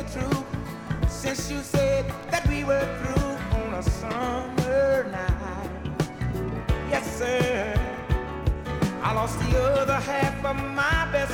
the truth. Since you said that we were through on a summer night. Yes, sir. I lost the other half of my best